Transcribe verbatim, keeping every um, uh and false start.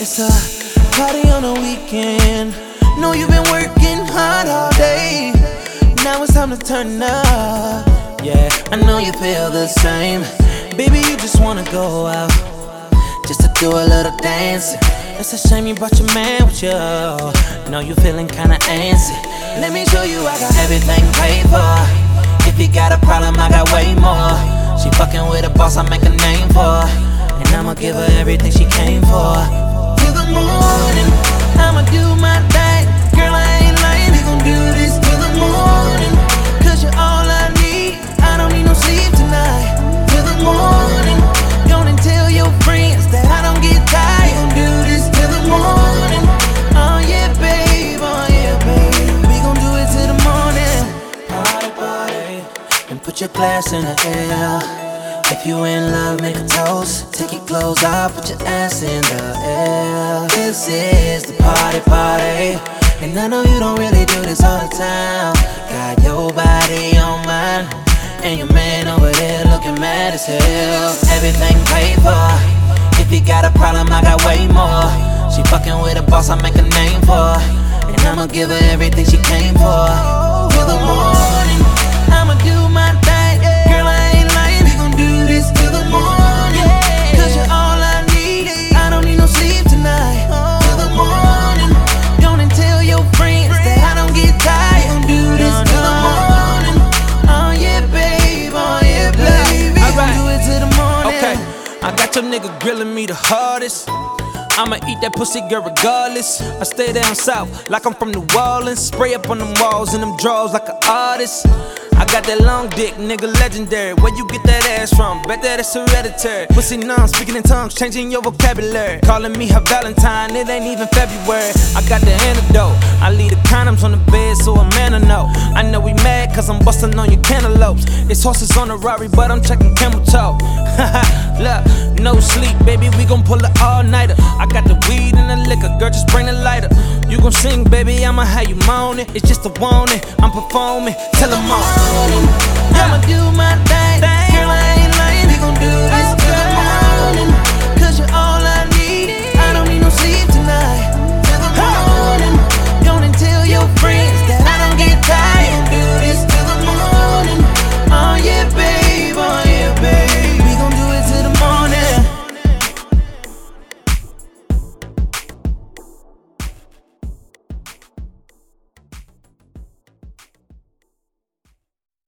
It's a party on the weekend. Know you've been working hard all day. Now it's time to turn up. Yeah, I know you feel the same. Baby, you just wanna go out just to do a little dancing. It's a shame you brought your man with you. Know you feeling kinda antsy. Let me show you I got everything paid for. If you got a problem, I got way more. She fucking with a boss, I make a name for. And I'ma give her everything she came for. Till the morning, I'ma do my thing. Girl, I ain't lying, we gon' do this till the morning. Cause you're all I need, I don't need no sleep tonight. Till the morning, don't tell your friends that I don't get tired. We gon' do this till the morning. Oh yeah, babe, oh yeah, babe. We gon' do it till the morning. Party, party, and put your glass in the air. If you in love, make a toast. Take your clothes off, put your ass in the air. This is the party, party. And I know you don't really do this all the time. Got your body on mine, and your man over there looking mad as hell. Everything paid for. If you got a problem, I got way more. She fucking with a boss, I make a name for. And I'ma give her everything she came for. Till the morning, I'ma do my thing. Girl, I ain't lying, we gon' do this till the morning. Cause you're all I need, I don't need no sleep tonight. Till the morning, don't tell your friends that I don't get tired. We gon' do this till the morning. Oh yeah, babe, oh yeah, babe. We gon' do it till the morning. Okay, I got your nigga grilling me the hardest. I'ma eat that pussy girl regardless. I stay down south like I'm from New Orleans. Spray up on them walls and them drawers like an artist. I got that long dick, nigga legendary. Where you get that ass from? Bet that it's hereditary. Pussy numb, speaking in tongues, changing your vocabulary. Calling me her Valentine, it ain't even February. I got the antidote. I leave the condoms on the bed so a man will know. I know we mad cause I'm busting on your cantaloupes. It's horses on the Rari, but I'm checking camel toe. Look, no sleep, baby, we gon' pull it all-nighter. I got the weed and the liquor, girl, just bring the lighter. You gon' sing, baby, I'ma have you moaning. It's just a warning, I'm performing, tell them all. I'ma do my thing.